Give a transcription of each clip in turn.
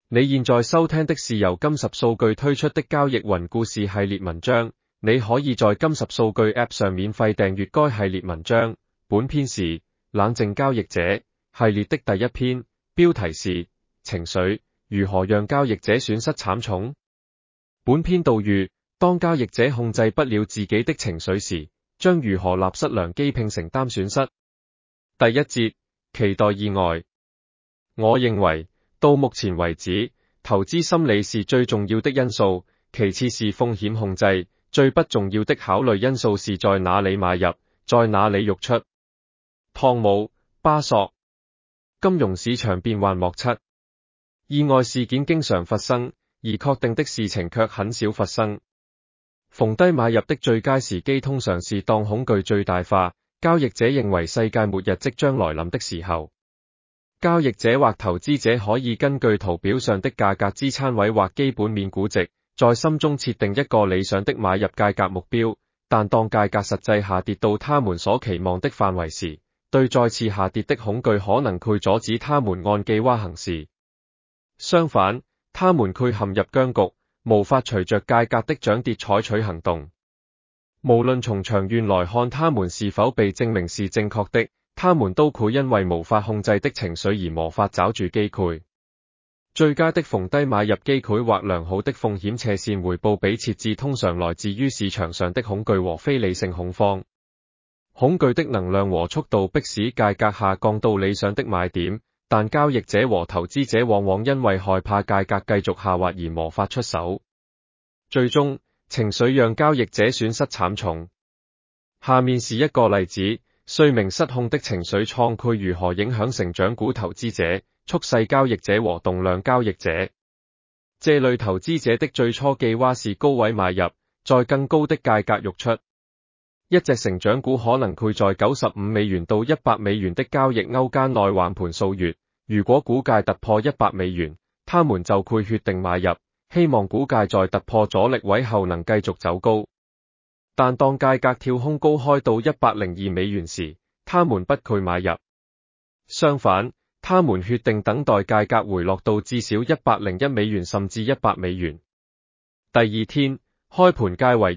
你現在收聽的是由金十數據推出的交易雲故事系列文章，你可以在金十數據 App 上免費訂閱該系列文章。本篇是冷靜交易者系列的第一篇，標題是情緒，如何讓交易者損失慘重。本篇導語：當交易者控制不了自己的情緒時，將如何立失良機並承擔損失。第一節，期待意外。我認為到目前為止，投資心理是最重要的因素，其次是風險控制，最不重要的考慮因素是在哪裡買入，在哪裡喐出。湯姆·巴索。金融市場變幻莫測，意外事件經常發生，而確定的事情卻很少發生。逢低買入的最佳時機通常是當恐懼最大化，交易者認為世界末日即將來臨的時候。交易者或投資者可以根據圖表上的價格支撐位或基本面估值，在心中設定一個理想的買入價格目標，但當價格實際下跌到他們所期望的範圍時，對再次下跌的恐懼可能會阻止他們按計劃行事。相反，他們會陷入僵局，無法隨着價格的漲跌採取行動。無論從長遠來看他們是否被證明是正確的，他們都會因為無法控制的情緒而無法抓住機會。最佳的逢低買入機會或良好的風險斜線回報比設置通常來自於市場上的恐懼和非理性恐慌。恐懼的能量和速度迫使價格下降到理想的買點，但交易者和投資者往往因為害怕價格繼續下滑而無法出手。最終，情緒讓交易者損失慘重。下面是一個例子：睡眠失控的情緒創會如何影響成長股投資者、蓄勢交易者和動量交易者。這類投資者的最初計劃是高位買入，在更高的價格喐出。一隻成長股可能會在$95到$100的交易鈎間內橫盤數月，如果股價突破$100，他們就會決定買入，希望股價在突破阻力位後能繼續走高。但當價格跳空高開到$102時，他們不會買入。相反，他們決定等待價格回落到至少$101甚至$100。第二天，開盤價為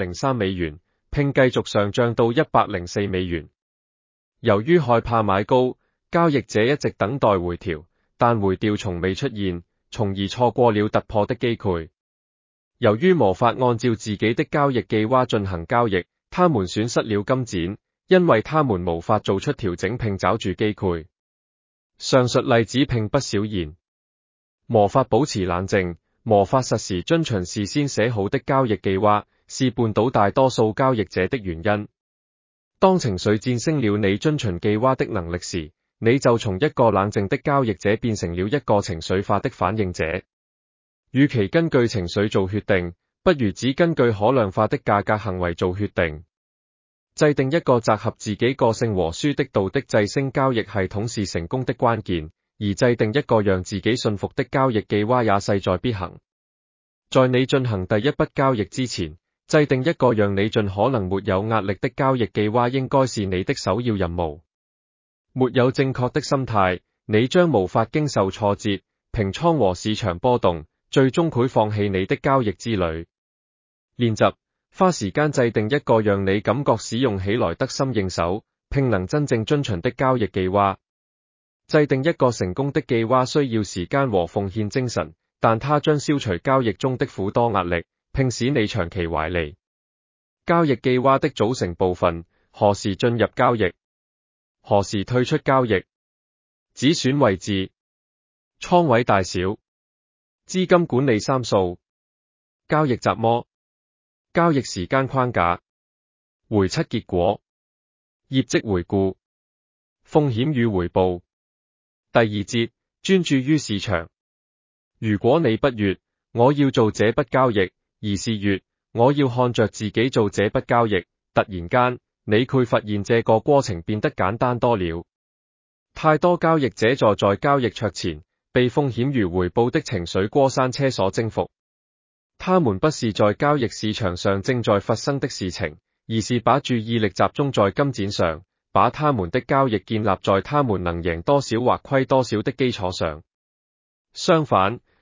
$103，並繼續上漲到$104。由於害怕買高，交易者一直等待回調，但回調從未出現，從而錯過了突破的機會。由於無法按照自己的交易計劃進行交易，他們損失了金錢，因為他們無法做出調整並抓住機會。上述例子並不少見。無法保持冷靜，無法實時遵循事先寫好的交易計劃，是絆倒大多數交易者的原因。當情緒戰勝了你遵循計劃的能力時，你就從一個冷靜的交易者變成了一個情緒化的反應者。與其根據情緒做決定，不如只根據可量化的價格行為做決定。制定一個集合自己個性和書的道的制升交易系統是成功的關鍵，而制定一個讓自己信服的交易計劃也勢在必行。在你進行第一筆交易之前，制定一個讓你盡可能沒有壓力的交易計劃應該是你的首要任務。沒有正確的心態，你將無法經受挫折、平倉和市場波動，最終會放棄你的交易之旅。練習，花時間制定一個讓你感覺使用起來得心應手，並能真正遵循的交易計劃。制定一個成功的計劃需要時間和奉獻精神，但它將消除交易中的苦多壓力，並使你長期懷利。交易計劃的組成部分：何時進入交易，何時退出交易，止損位置，倉位大小，資金管理參數，交易雜模，交易時間框架，回測結果，業績回顧，風險與回報。第二節，專注於市場。如果你不月，我要做這筆交易，而是月，我要看着自己做這筆交易，突然間，你會發現這個過程變得簡單多了。太多交易者坐在交易桌前，被風險與回報的情緒過山車所征服。他們不是在交易市場上正在發生的事情，而是把注意力集中在金錢上，把他們的交易建立在他們能贏多少或虧多少的基礎上。相反，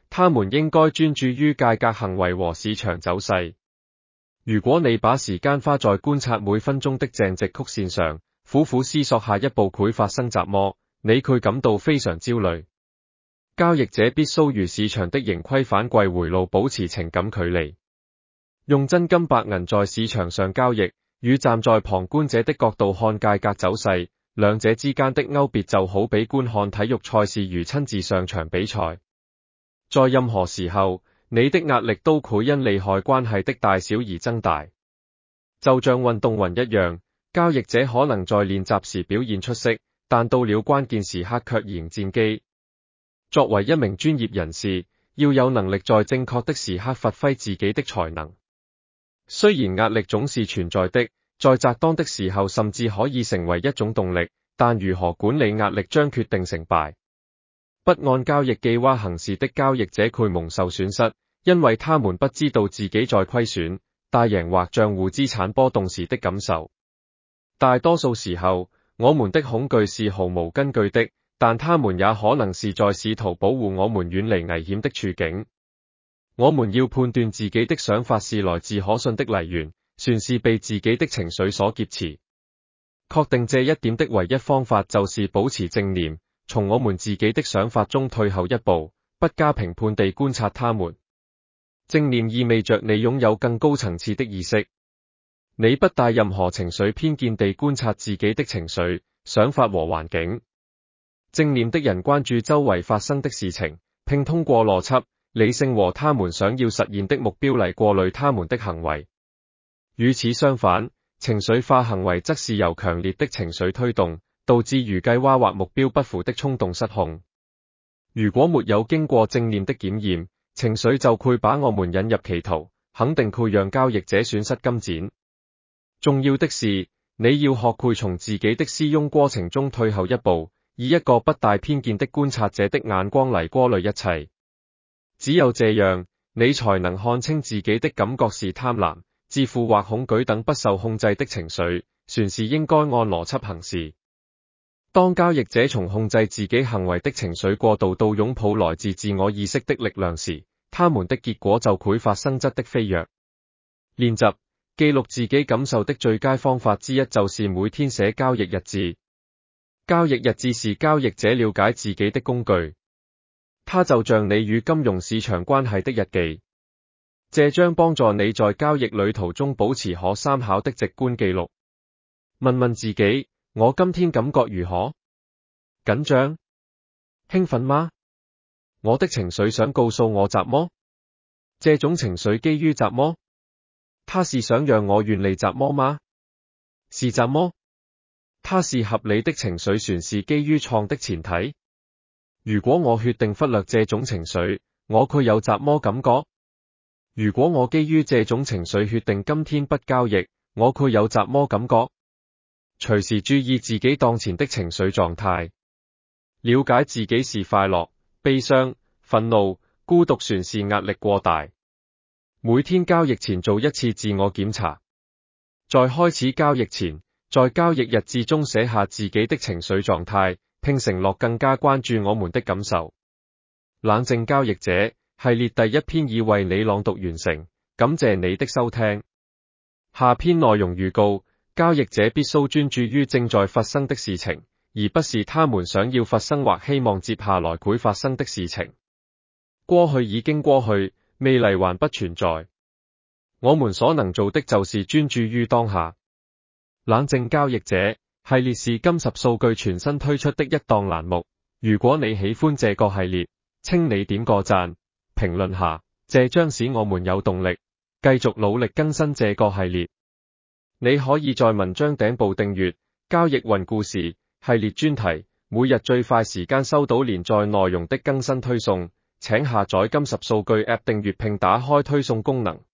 他們應該專注於價格行為和市場走勢。如果你把時間花在觀察每分鐘的正值曲線上，苦苦思索下一步會發生什麼，你會感到非常焦慮。交易者必須與市場的盈虧反饋回路保持情感距離，用真金白銀在市場上交易，與站在旁觀者的角度看價格走勢，兩者之間的勾別就好比觀看體育賽事如親自上場比賽。在任何時候，你的壓力都會因利害關係的大小而增大。就像運動員一樣，交易者可能在練習時表現出色，但到了關鍵時刻卻迎戰機。作為一名專業人士，要有能力在正確的時刻發揮自己的才能。雖然壓力總是存在的，在擇當的時候甚至可以成為一種動力，但如何管理壓力將決定成敗。不按交易計劃行事的交易者會蒙受損失，因為他們不知道自己在虧損、大贏或賬戶資產波動時的感受。大多數時候，我們的恐懼是毫無根據的，但他們也可能是在試圖保護我們遠離危險的處境。我們要判斷自己的想法是來自可信的來源，還是被自己的情緒所挾持。確定這一點的唯一方法就是保持正念，從我們自己的想法中退後一步，不加評判地觀察他們。正念意味着你擁有更高層次的意識，你不帶任何情緒偏見地觀察自己的情緒、想法和環境。正念的人關注周圍發生的事情，並通過邏輯、理性和他們想要實現的目標嚟過濾他們的行為。與此相反，情緒化行為則是由強烈的情緒推動，導致與計劃或目標不符的衝動失控。如果沒有經過正念的檢驗，情緒就會把我們引入歧途，肯定會讓交易者損失金錢。重要的是，你要學會從自己的使用過程中退後一步，以一個不帶偏見的觀察者的眼光嚟過濾一切。只有這樣，你才能看清自己的感覺是貪婪、自負或恐懼等不受控制的情緒，還是應該按邏輯行事。當交易者從控制自己行為的情緒過渡到擁抱來自自我意識的力量時，他們的結果就會發生質的飛躍。練習記錄自己感受的最佳方法之一就是每天寫交易日誌。交易日誌是交易者了解自己的工具，它就像你與金融市場關係的日記，這將幫助你在交易旅途中保持可參考的直觀記錄。問問自己，我今天感覺如何？緊張？興奮嗎？我的情緒想告訴我什麼？這種情緒基於什麼？它是想讓我遠離什麼嗎？是什麼？它是合理的情緒還是基於創的前提？如果我決定忽略這種情緒，我會有什麼感覺？如果我基於這種情緒決定今天不交易，我會有什麼感覺？隨時注意自己當前的情緒狀態，了解自己是快樂、悲傷、憤怒、孤獨還是壓力過大。每天交易前做一次自我檢查，在開始交易前，在交易日誌中寫下自己的情緒狀態，並承諾更加關注我們的感受。冷靜交易者系列第一篇已為你朗讀完成，感謝你的收聽。下篇內容預告：交易者必須專注於正在發生的事情，而不是他們想要發生或希望接下來會發生的事情。過去已經過去，未來還不存在。我們所能做的就是專注於當下。冷靜交易者系列是金十數據全新推出的一檔欄目。如果你喜歡這個系列，請你點個讚，評論下，這將使我們有動力繼續努力更新這個系列。你可以在文章頂部訂閱交易雲故事系列專題，每日最快時間收到連載內容的更新推送。請下載金十數據 App 訂閱並打開推送功能。